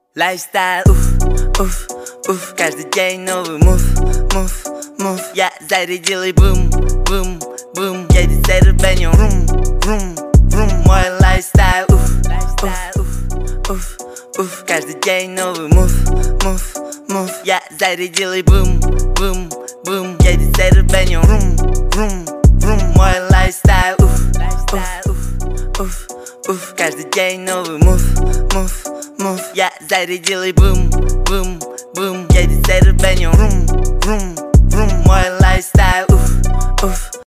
Лайфстайл, уф, уф, каждый день новый мув, я зарядил и бум, едет серый рум, мой лайфстайл, уф, каждый день новый мув, я зарядил и бум, едет серый рум, мой лайфстайл, уф, каждый день новый мув, я зарядил и бум, едет серый рум, мой лайфстайл,